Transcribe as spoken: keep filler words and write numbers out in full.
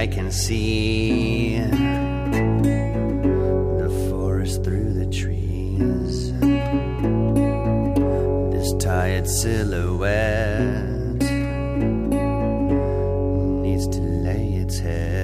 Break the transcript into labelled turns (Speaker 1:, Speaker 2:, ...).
Speaker 1: I can see the forest through the trees. This tired silhouette needs to lay its head